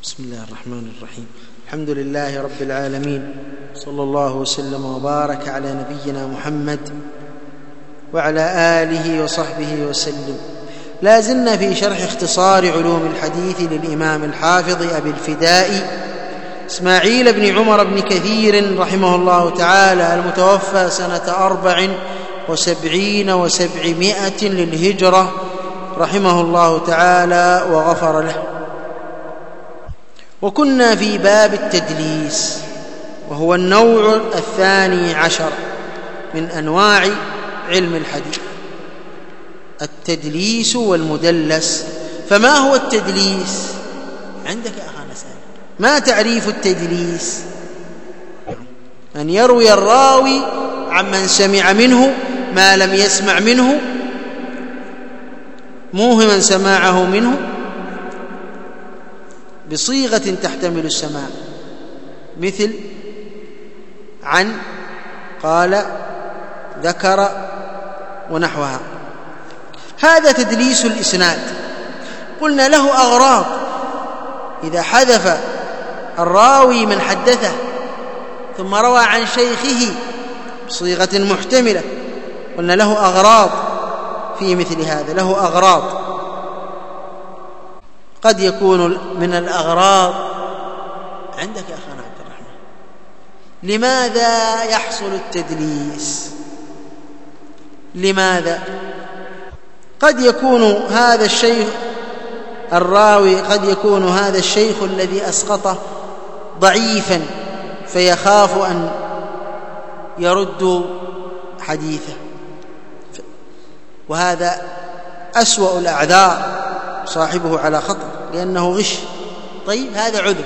بسم الله الرحمن الرحيم. الحمد لله رب العالمين، صلى الله وسلم وبارك على نبينا محمد وعلى آله وصحبه وسلم. لا زلنا في شرح اختصار علوم الحديث للإمام الحافظ أبي الفداء إسماعيل بن عمر بن كثير رحمه الله تعالى، المتوفى سنة 74 و700 للهجرة، رحمه الله تعالى وغفر له. وكنا في باب التدليس، وهو النوع 12 من أنواع علم الحديث، التدليس والمدلس. فما هو التدليس؟ عندك يا أخانا سائل، ما تعريف التدليس؟ أن يروي الراوي عمن سمع منه ما لم يسمع منه، موهما سماعه منه بصيغة تحتمل السماع، مثل عن، قال، ذكر ونحوها. هذا تدليس الإسناد. قلنا له أغراض، إذا حذف الراوي من حدثه ثم روى عن شيخه بصيغة محتملة، قلنا له أغراض في مثل هذا، له أغراض. قد يكون من الأغراض عندك يا أخانا عبد الرحمن، لماذا يحصل التدليس؟ لماذا؟ قد يكون هذا الشيخ الراوي، قد يكون هذا الشيخ الذي أسقطه ضعيفا فيخاف أن يرد حديثه، وهذا أسوأ الأعذار، صاحبه على خطر لأنه غش. طيب، هذا عذر.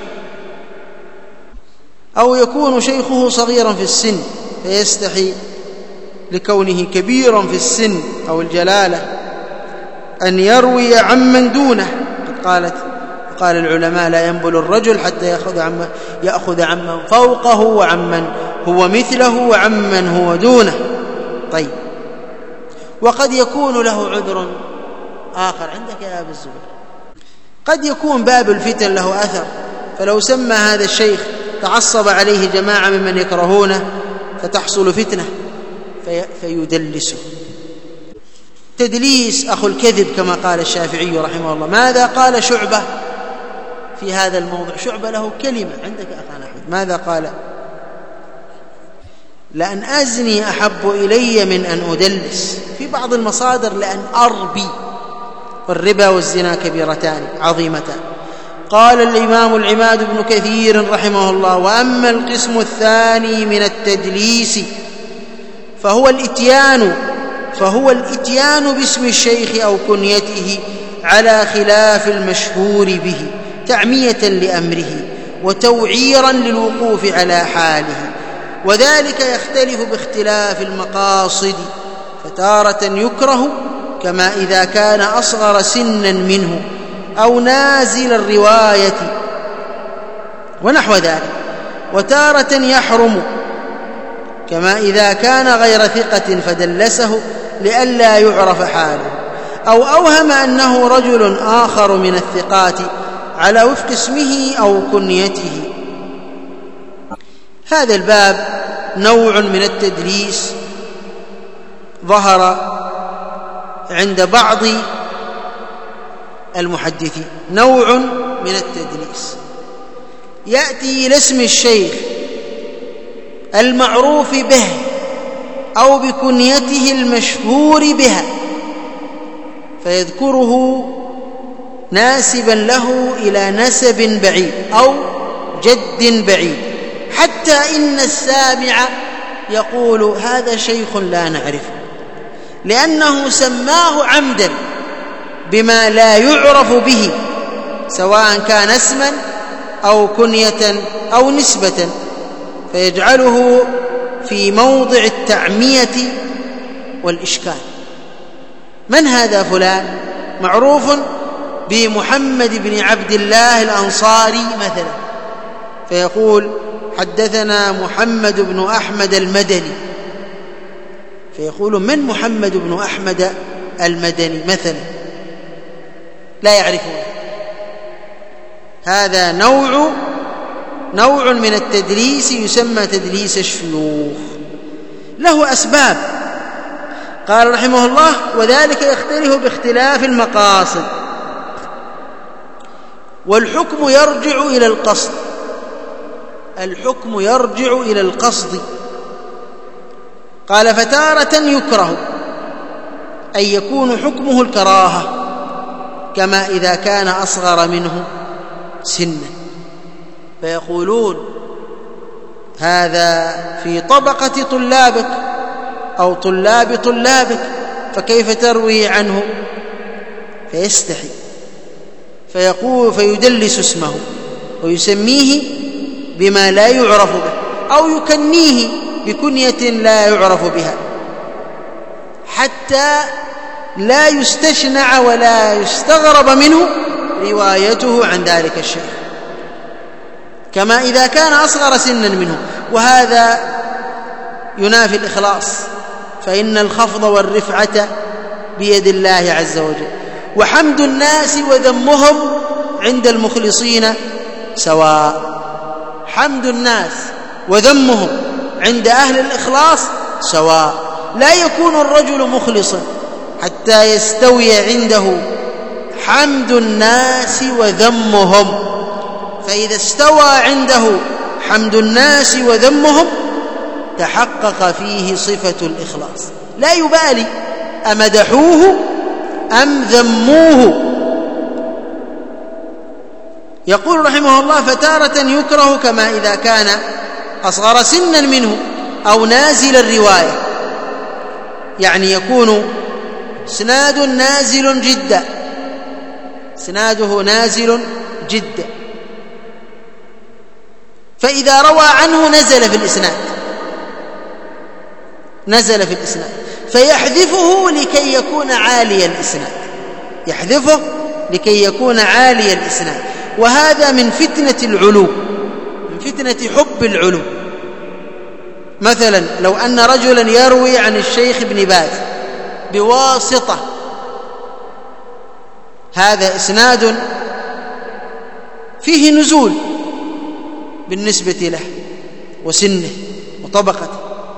أو يكون شيخه صغيرا في السن فيستحي لكونه كبيرا في السن أو الجلالة أن يروي عمن دونه. قال العلماء: لا ينبل الرجل حتى يأخذ عمن فوقه وعمن هو مثله وعمن هو دونه. طيب، وقد يكون له عذر آخر عندك يا أبا الزبير، قد يكون باب الفتن له أثر، فلو سمى هذا الشيخ تعصب عليه جماعة ممن يكرهونه فتحصل فتنة فيدلسه. تدليس أخو الكذب كما قال الشافعي رحمه الله. ماذا قال شعبة في هذا الموضوع؟ شعبة له كلمة عندك أخانا أحمد، ماذا قال؟ لأن أزني أحب إلي من أن أدلس. في بعض المصادر لأن أربي، والربا والزنا كبيرتان عظيمتان. قال الإمام العماد بن كثير رحمه الله: وأما القسم الثاني من التدليس فهو الإتيان باسم الشيخ أو كنيته على خلاف المشهور به، تعمية لأمره وتوعيرا للوقوف على حاله، وذلك يختلف باختلاف المقاصد، فتارة يكره كما إذا كان أصغر سنا منه أو نازل الرواية ونحو ذلك، وتارة يحرم كما إذا كان غير ثقة فدلسه لئلا يعرف حاله، أو أوهم أنه رجل آخر من الثقات على وفق اسمه أو كنيته. هذا الباب نوع من التدليس ظهر عند بعض المحدثين، نوع من التدليس يأتي إلى اسم الشيخ المعروف به أو بكنيته المشهور بها فيذكره ناسبا له إلى نسب بعيد أو جد بعيد، حتى إن السامع يقول: هذا شيخ لا نعرفه، لأنه سماه عمدا بما لا يعرف به، سواء كان اسما أو كنية أو نسبة، فيجعله في موضع التعمية والإشكال. من هذا فلان؟ معروف بمحمد بن عبد الله الأنصاري مثلا، فيقول: حدثنا محمد بن أحمد المدني، فيقول: من محمد بن أحمد المدني مثلا؟ لا يعرفون. هذا نوع من التدليس يسمى تدليس الشيوخ، له أسباب. قال رحمه الله: وذلك يختلف باختلاف المقاصد، والحكم يرجع إلى القصد. الحكم يرجع إلى القصد. قال: فتارة يكره، أي يكون حكمه الكراهة، كما إذا كان أصغر منه سنا، فيقولون: هذا في طبقة طلابك أو طلاب طلابك، فكيف تروي عنه؟ فيستحي فيقول فيدلس اسمه ويسميه بما لا يعرف به، أو يكنيه بكنية لا يعرف بها، حتى لا يستشنع ولا يستغرب منه روايته عن ذلك الشيخ، كما إذا كان أصغر سنا منه. وهذا ينافي الإخلاص، فإن الخفض والرفعة بيد الله عز وجل، وحمد الناس وذمهم عند المخلصين سواء. حمد الناس وذمهم عند أهل الإخلاص سواء. لا يكون الرجل مخلصا حتى يستوي عنده حمد الناس وذمهم، فإذا استوى عنده حمد الناس وذمهم تحقق فيه صفة الإخلاص، لا يبالي أمدحوه أم ذموه. يقول رحمه الله: فتارة يكره، كما إذا كان أصغر سنا منه أو نازل الرواية، يعني يكون إسناد نازل جدا، إسناده نازل جدا، فإذا روى عنه نزل في الإسناد، فيحذفه لكي يكون عالي الإسناد، يحذفه لكي يكون عالي الإسناد. وهذا من فتنة العلو، من فتنة حب العلو. مثلا لو أن رجلا يروي عن الشيخ ابن باز بواسطة، هذا إسناد فيه نزول بالنسبة له وسنه وطبقته،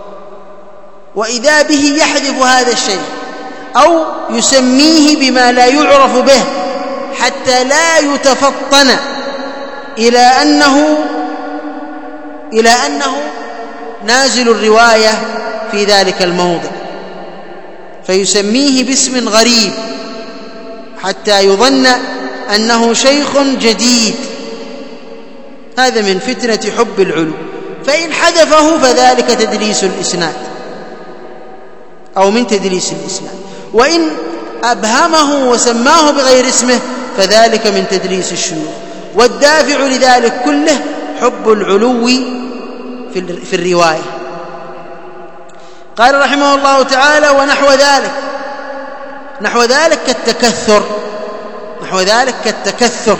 وإذا به يحذف هذا الشيء أو يسميه بما لا يعرف به حتى لا يتفطن إلى أنه نازل الرواية في ذلك الموضع، فيسميه باسم غريب حتى يظن أنه شيخ جديد. هذا من فتنة حب العلو، فإن حذفه فذلك تدليس الإسناد أو من تدليس الإسناد، وإن أبهمه وسماه بغير اسمه فذلك من تدليس الشيوخ. والدافع لذلك كله حب العلو في الرواية. قال رحمه الله تعالى: نحو ذلك كالتكثر.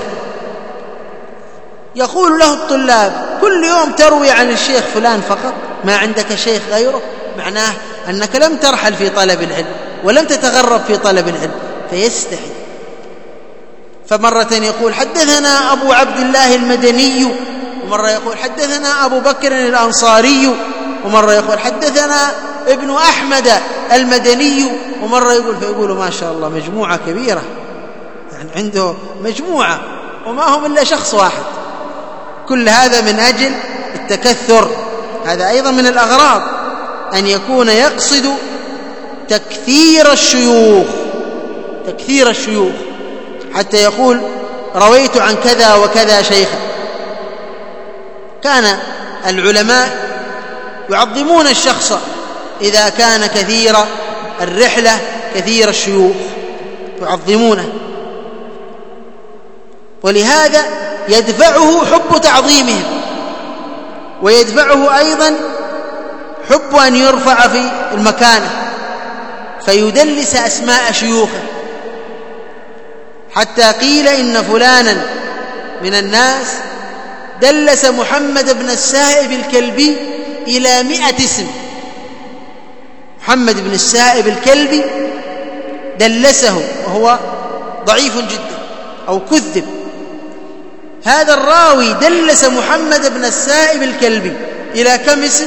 يقول له الطلاب: كل يوم تروي عن الشيخ فلان فقط، ما عندك شيخ غيره؟ معناه أنك لم ترحل في طلب العلم ولم تتغرب في طلب العلم، فيستحي. فمرة يقول: حدثنا أبو عبد الله المدني، ومرة يقول: حدثنا أبو بكر الأنصاري، ومرة يقول: حدثنا ابن أحمد المدني، ومرة فيقول ما شاء الله مجموعة كبيرة، يعني عنده مجموعة وما هم إلا شخص واحد. كل هذا من أجل التكثر. هذا أيضا من الأغراض، أن يكون يقصد تكثير الشيوخ حتى يقول: رويت عن كذا وكذا شيخا. كان العلماء يعظمون الشخص إذا كان كثير الرحلة كثير الشيوخ، يعظمونه، ولهذا يدفعه حب تعظيمهم، ويدفعه أيضا حب أن يرفع في المكانة، فيدلس أسماء شيوخه، حتى قيل إن فلانا من الناس دلس محمد بن السائب الكلبي إلى 100 اسم. محمد بن السائب الكلبي دلسه وهو ضعيف جدا أو كذب، هذا الراوي دلس محمد بن السائب الكلبي إلى كم اسم؟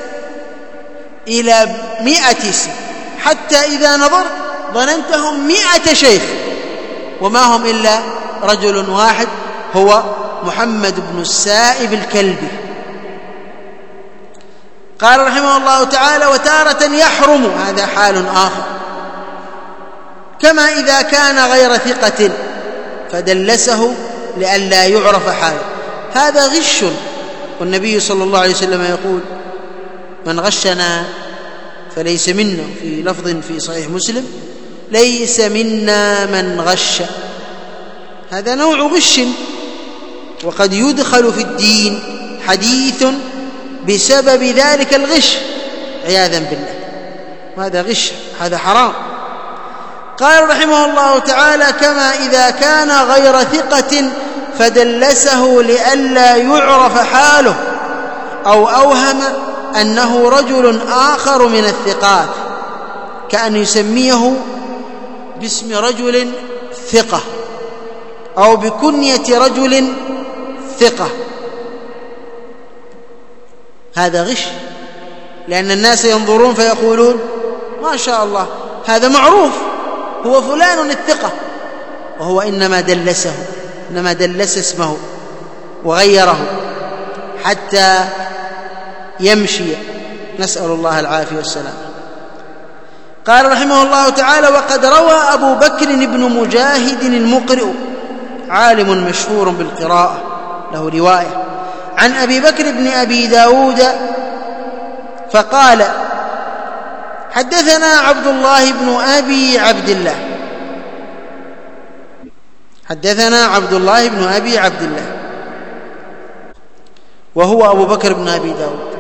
إلى 100 اسم، حتى إذا نظر ظننتهم 100 شيخ وما هم إلا رجل واحد هو محمد بن السائب الكلبي. قال رحمه الله تعالى: وتارة يحرم، هذا حال آخر، كما إذا كان غير ثقة فدلسه لئلا يعرف حاله، هذا غش. والنبي صلى الله عليه وسلم يقول: من غشنا فليس منا، في لفظ في صحيح مسلم: ليس منا من غش. هذا نوع غش، وقد يدخل في الدين حديث بسبب ذلك الغش عياذا بالله، وهذا غش، هذا حرام. قال رحمه الله تعالى: كما إذا كان غير ثقة فدلسه لئلا يعرف حاله، أو أوهم أنه رجل آخر من الثقات، كأن يسميه باسم رجل ثقة أو بكنية رجل ثقة، هذا غش، لأن الناس ينظرون فيقولون: ما شاء الله هذا معروف، هو فلان الثقة، وهو إنما دلس اسمه وغيره حتى يمشي، نسأل الله العافية والسلام. قال رحمه الله تعالى: وقد روى أبو بكر بن مجاهد المقرئ، عالم مشهور بالقراءة، له رواية عن أبي بكر بن أبي داود فقال: حدثنا عبد الله بن أبي عبد الله، حدثنا عبد الله بن أبي عبد الله، وهو أبو بكر بن أبي داود،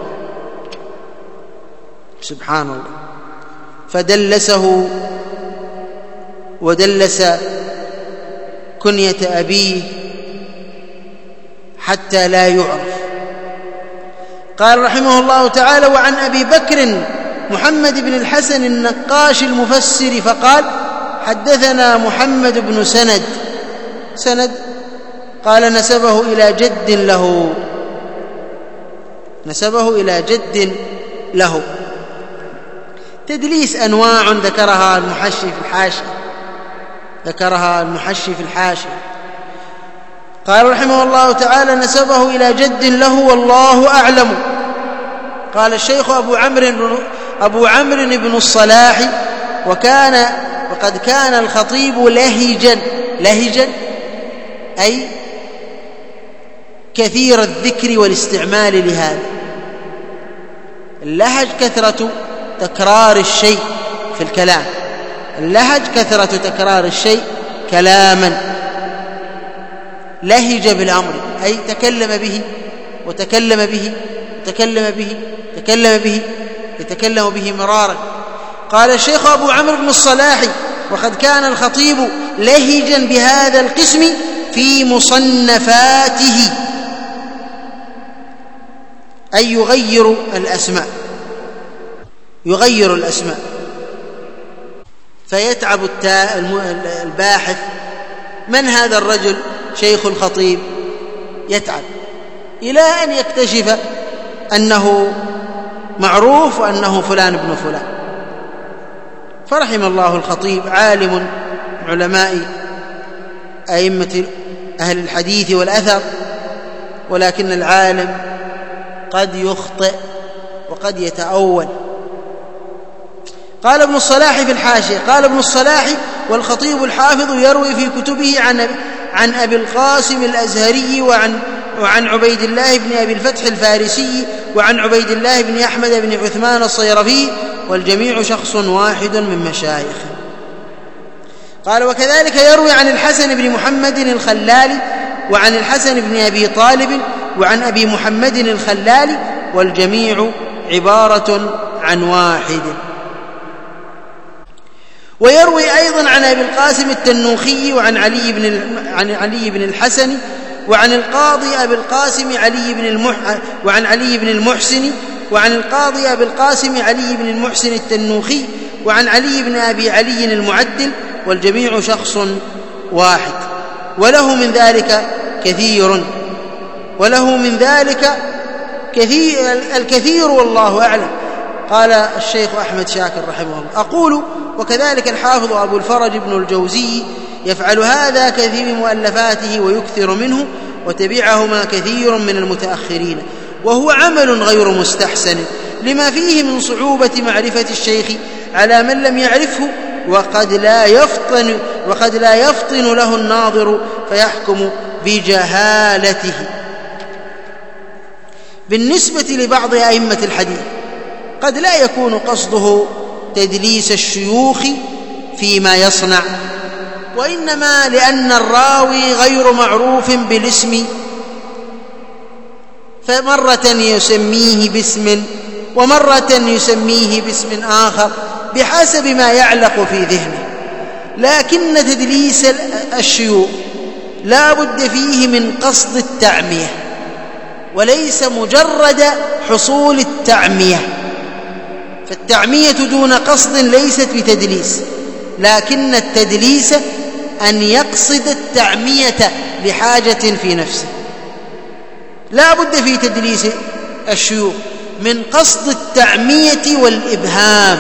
سبحان الله، فدلسه ودلس كنية أبيه حتى لا يعرف. قال رحمه الله تعالى: وعن أبي بكر محمد بن الحسن النقاش المفسر فقال: حدثنا محمد بن سند، قال نسبه إلى جد له. تدليس أنواع ذكرها المحشي في الحاشية. قال رحمه الله تعالى: نسبه إلى جد له والله أعلم. قال الشيخ أبو عمرو بن الصلاح: وقد كان الخطيب لهجا أي كثير الذكر والاستعمال لهذا. اللهج كثرة تكرار الشيء في الكلام، اللهج كثرة تكرار الشيء كلاما. لهج بالأمر أي تكلم به وتكلم به وتكلم به يتكلم به مرارا. قال الشيخ أبو عمرو بن الصلاح: وقد كان الخطيب لهجا بهذا القسم في مصنفاته، أي يغير الأسماء، فيتعب الباحث: من هذا الرجل شيخ الخطيب؟ يتعب إلى أن يكتشف أنه معروف وأنه فلان ابن فلان. فرحم الله الخطيب، عالم من علماء أئمة أهل الحديث والأثر، ولكن العالم قد يخطئ وقد يتأول. قال ابن الصلاح في الحاشية: قال ابن الصلاح: والخطيب الحافظ يروي في كتبه عن أبي القاسم الأزهري وعن عبيد الله بن أبي الفتح الفارسي وعن عبيد الله بن أحمد بن عثمان الصيرفي، والجميع شخص واحد من مشايخه. قال: وكذلك يروي عن الحسن بن محمد الخلالي وعن الحسن بن أبي طالب وعن أبي محمد الخلالي، والجميع عبارة عن واحد. ويروي أيضا عن أبي القاسم التنوخي وعن علي بن الحسن وعن القاضي أبي القاسم وعن علي بن المحسن وعن القاضي أبي القاسم علي بن المحسن التنوخي وعن علي بن أبي علي المعدل، والجميع شخص واحد. وله من ذلك كثير، وله من ذلك الكثير والله أعلم. قال الشيخ أحمد شاكر رحمه الله: أقول وكذلك الحافظ أبو الفرج بن الجوزي يفعل هذا كثير من مؤلفاته ويكثر منه، وتبعهما كثير من المتأخرين، وهو عمل غير مستحسن لما فيه من صعوبة معرفة الشيخ على من لم يعرفه، وقد لا يفطن له الناظر فيحكم بجهالته. بالنسبة لبعض أئمة الحديث قد لا يكون قصده تدليس الشيوخ فيما يصنع، وإنما لأن الراوي غير معروف بالاسم، فمرة يسميه باسم ومرة يسميه باسم آخر بحسب ما يعلق في ذهنه. لكن تدليس الشيوخ لا بد فيه من قصد التعمية، وليس مجرد حصول التعمية، فالتعمية دون قصد ليست بتدليس، لكن التدليس أن يقصد التعمية لحاجة في نفسه. لا بد في تدليس الشيوخ من قصد التعمية والإبهام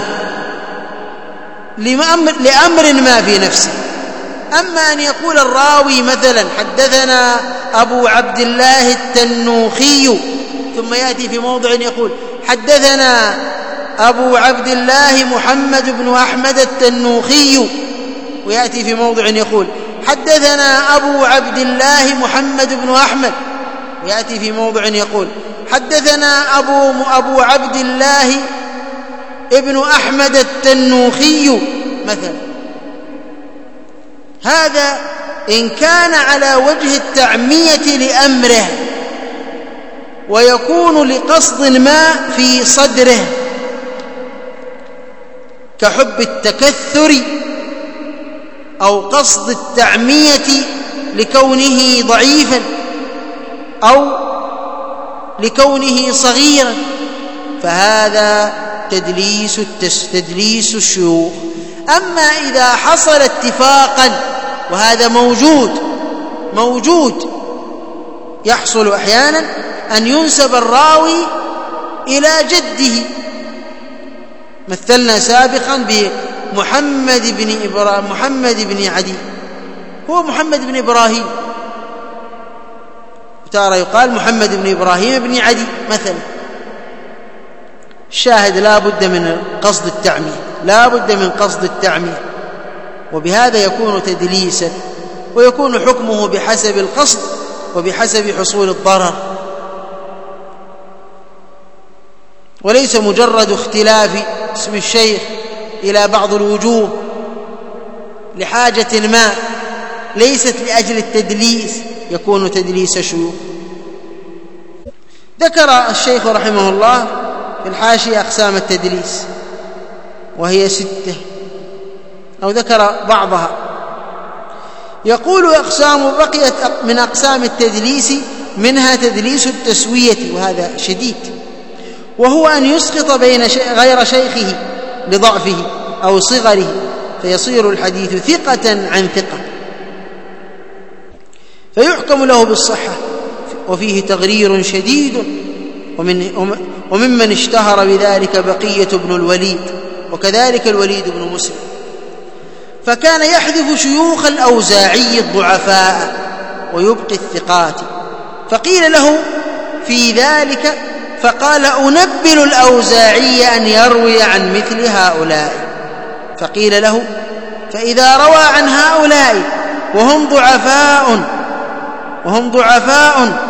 لأمر ما في نفسه. أما أن يقول الراوي مثلا: حدثنا أبو عبد الله التنوخي، ثم يأتي في موضع يقول: حدثنا أبو عبد الله محمد بن أحمد التنوخي، ويأتي في موضع يقول: حدثنا أبو عبد الله محمد بن أحمد، ويأتي في موضع يقول: حدثنا أبو عبد الله ابن أحمد التنوخي مثلا. هذا إن كان على وجه التعمية لأمره، ويكون لقصد ما في صدره كحب التكثر أو قصد التعمية لكونه ضعيفا أو لكونه صغيرا، فهذا تدليس الشيوخ. أما إذا حصل اتفاقا، وهذا موجود يحصل أحيانا أن ينسب الراوي إلى جده. مثلنا سابقا بمحمد بن عدي، هو محمد بن إبراهيم، ترى يقال محمد بن إبراهيم بن عدي مثلا. الشاهد لا بد من قصد التعمية، وبهذا يكون تدليسا، ويكون حكمه بحسب القصد وبحسب حصول الضرر، وليس مجرد اختلاف اسم الشيخ إلى بعض الوجوه لحاجة ما، ليست لأجل التدليس، يكون تدليس شيوخ. ذكر الشيخ رحمه الله في الحاشية أقسام التدليس، وهي 6، أو ذكر بعضها. يقول: أقسام بقيت من أقسام التدليس منها تدليس التسوية، وهذا شديد، وهو أن يسقط بين غير شيخه لضعفه أو صغره، فيصير الحديث ثقة عن ثقة، فيحكم له بالصحة، وفيه تغرير شديد. وممن اشتهر بذلك بقية بن الوليد، وكذلك الوليد بن مسلم، فكان يحذف شيوخ الأوزاعي الضعفاء ويبقي الثقات. فقيل له في ذلك فقال: أنبل الأوزاعي أن يروي عن مثل هؤلاء. فقيل له: فإذا روى عن هؤلاء وهم ضعفاء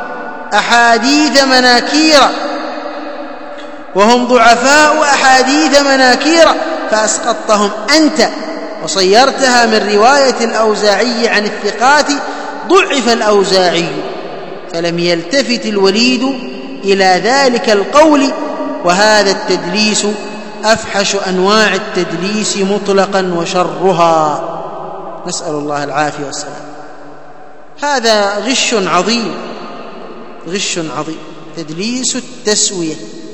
أحاديث مناكير فأسقطتهم أنت وصيرتها من رواية الأوزاعي عن الثقات، ضعف الأوزاعي. فلم يلتفت الوليد إلى ذلك القول، وهذا التدليس أفحش أنواع التدليس مطلقا وشرها، نسأل الله العافية والسلام. هذا غش عظيم، تدليس التسوية،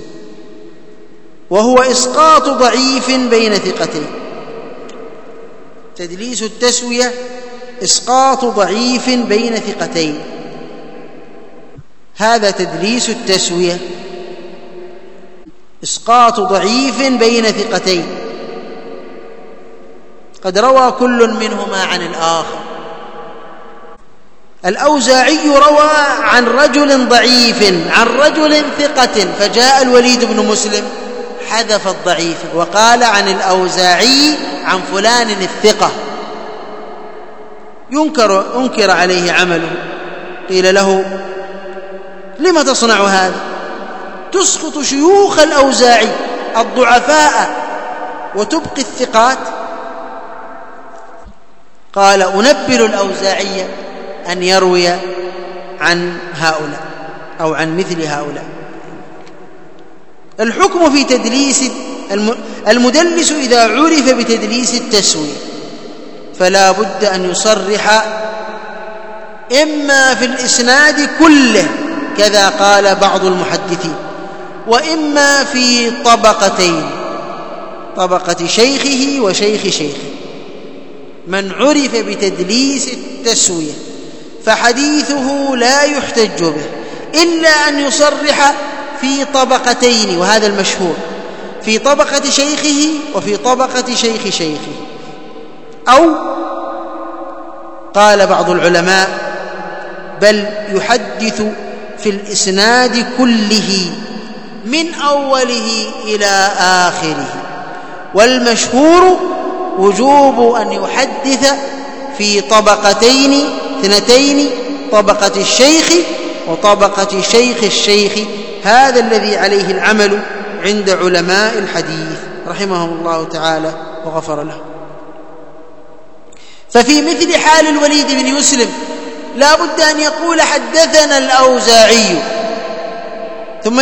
وهو إسقاط ضعيف بين ثقتين. تدليس التسوية إسقاط ضعيف بين ثقتين، هذا تدليس التسوية، إسقاط ضعيف بين ثقتين قد روى كل منهما عن الآخر. الأوزاعي روى عن رجل ضعيف عن رجل ثقة، فجاء الوليد بن مسلم حذف الضعيف وقال عن الأوزاعي عن فلان الثقة، أنكر عليه عمله، قيل له لم تصنع هذا؟ تسقط شيوخ الأوزاعي الضعفاء وتبقي الثقات. قال أنبل الأوزاعي أن يروي عن هؤلاء أو عن مثل هؤلاء. الحكم في تدليس المدلس إذا عرف بتدليس التسوية فلا بد أن يصرح إما في الإسناد كله كذا قال بعض المحدثين، وإما في طبقتين، طبقة شيخه وشيخ شيخه. من عرف بتدليس التسوية فحديثه لا يحتج به إلا أن يصرح في طبقتين، وهذا المشهور، في طبقة شيخه وفي طبقة شيخ شيخه. أو قال بعض العلماء بل يحدث في الإسناد كله من أوله إلى آخره، والمشهور وجوب أن يحدث في طبقتين اثنتين، طبقة الشيخ وطبقة شيخ الشيخ، هذا الذي عليه العمل عند علماء الحديث رحمهم الله تعالى وغفر له. ففي مثل حال الوليد بن مسلم لا بد أن يقول حدثنا الأوزاعي، ثم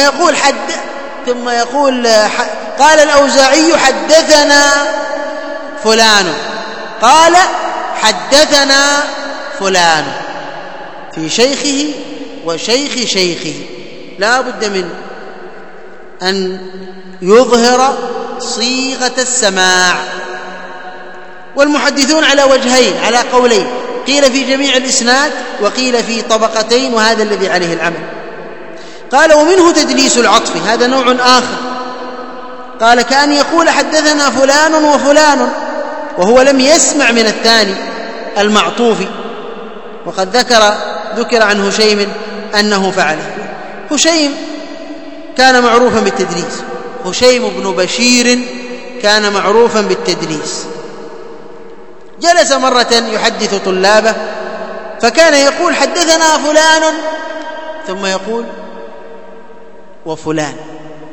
يقول قال الأوزاعي حدثنا فلان، قال حدثنا فلان، في شيخه وشيخ شيخه. لا بد من أن يظهر صيغة السماع. والمحدثون على وجهين، على قولين، قيل في جميع الإسناد وقيل في طبقتين، وهذا الذي عليه العمل. قال ومنه تدليس العطف، هذا نوع آخر. قال كأن يقول حدثنا فلان وفلان وهو لم يسمع من الثاني المعطوف، وقد ذكر عن هشيم أنه فعله. هشيم كان معروفا بالتدليس، هشيم بن بشير كان معروفا بالتدليس. جلس مرة يحدث طلابه فكان يقول حدثنا فلان ثم يقول وفلان،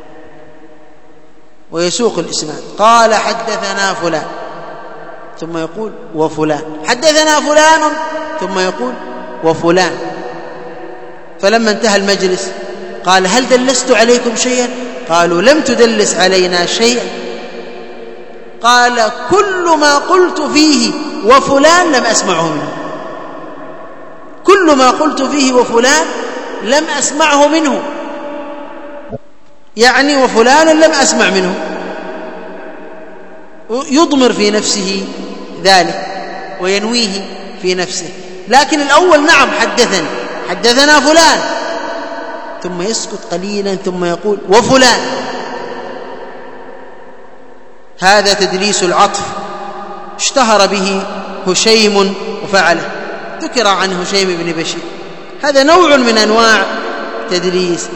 ويسوق الإسناد، قال حدثنا فلان ثم يقول وفلان، حدثنا فلان ثم يقول وفلان. فلما انتهى المجلس قال هل دلست عليكم شيئا؟ قالوا لم تدلس علينا شيئا. قال كل ما قلت فيه وفلان لم أسمعه منه، كل ما قلت فيه وفلان لم أسمعه منه، يعني وفلان لم أسمع منه. يضمر في نفسه ذلك وينويه في نفسه. لكن الأول نعم حدثنا فلان، ثم يسكت قليلا ثم يقول وفلان. هذا تدليس العطف اشتهر به هشيم وفعله، ذكر عن هشيم بن بشير. هذا نوع من أنواع تدليس.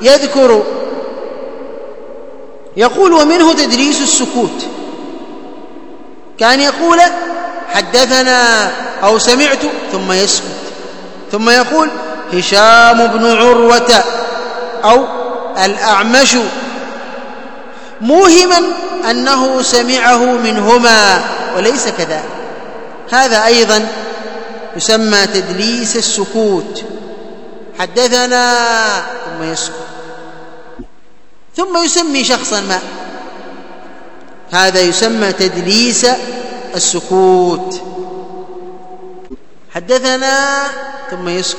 يقول ومنه تدليس السكوت، كان يقول حدثنا أو سمعت ثم يسكت، ثم يقول هشام بن عروة أو الأعمش، موهما أنه سمعه منهما وليس كذلك. هذا أيضا يسمى تدليس السكوت، حدثنا ثم يسكت، ثم يسمي شخصا ما، هذا يسمى تدليس السكوت. حدثنا ثم يسكت،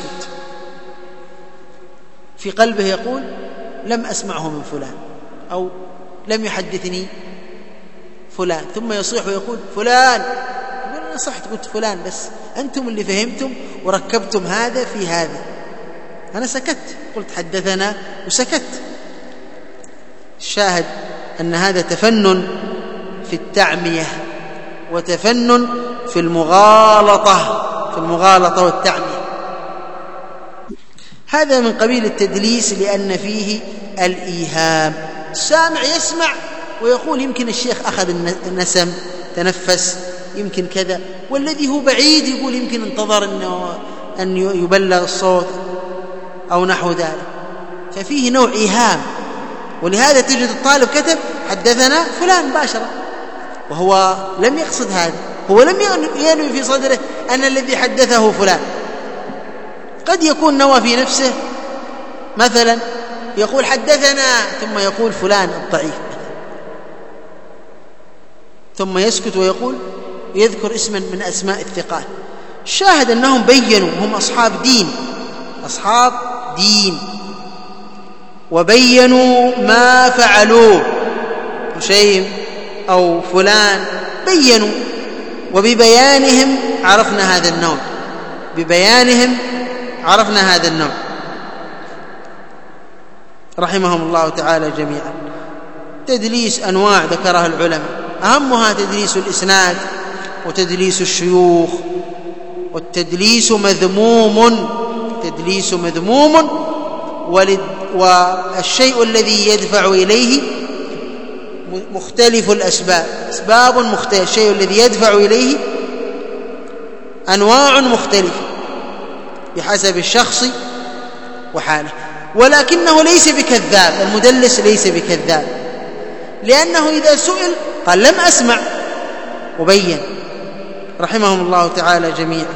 في قلبه يقول لم أسمعه من فلان أو لم يحدثني فلان، ثم يصيح ويقول فلان. أنا صحت قلت فلان بس أنتم اللي فهمتم وركبتم هذا في هذا، أنا سكت، قلت حدثنا وسكت. الشاهد أن هذا تفنن في التعمية وتفنن في المغالطة والتعمية. هذا من قبيل التدليس لأن فيه الإيهام. السامع يسمع ويقول يمكن الشيخ أخذ النسم تنفس يمكن كذا، والذي هو بعيد يقول يمكن انتظر أن يبلغ الصوت أو نحو ذلك، ففيه نوع إيهام. ولهذا تجد الطالب كتب حدثنا فلان مباشرة وهو لم يقصد هذا، هو لم ينوي في صدره أن الذي حدثه فلان. قد يكون نوى في نفسه مثلا يقول حدثنا ثم يقول فلان الضعيف، ثم يسكت ويقول يذكر اسما من أسماء الثقات. الشاهد أنهم بيّنوا، هم أصحاب دين وبيّنوا ما فعلوه، هشيم أو فلان بيّنوا، وببيانهم عرفنا هذا النوع، رحمهم الله تعالى جميعا. تدليس أنواع ذكرها العلماء، أهمها تدليس الإسناد وتدليس الشيوخ، والتدليس مذموم، والشيء الذي يدفع إليه مختلف الأسباب، أسباب مختلفة، الشيء الذي يدفع إليه أنواع مختلفة بحسب الشخص وحاله. ولكنه ليس بكذاب، المدلس ليس بكذاب، لأنه إذا سئل قال لم أسمع وبين، رحمهم الله تعالى جميعا.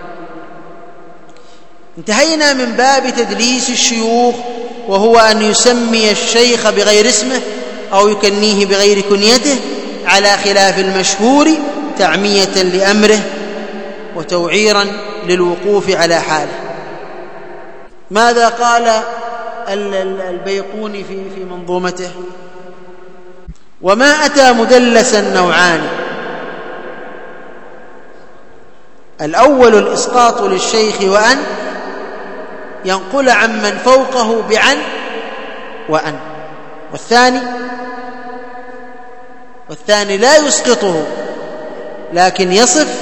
انتهينا من باب تدليس الشيوخ، وهو أن يسمي الشيخ بغير اسمه أو يكنيه بغير كنيته على خلاف المشهور تعمية لأمره وتوعيرا للوقوف على حاله. ماذا قال البيقوني في منظومته؟ وما أتى مدلسا نوعان: الأول الإسقاط للشيخ وأن ينقل عمن فوقه بعن وأن، والثاني لا يسقطه لكن يصف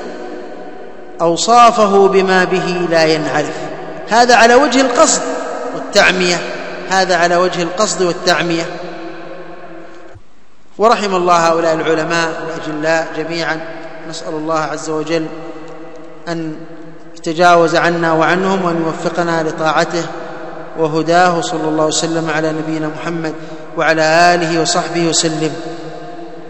أوصافه بما به لا ينعرف. هذا على وجه القصد والتعمية. ورحم الله هؤلاء العلماء الأجلاء جميعا. نسأل الله عز وجل أن يتجاوز عنا وعنهم وأن يوفقنا لطاعته وهداه، صلى الله وسلم على نبينا محمد وعلى آله وصحبه وسلم.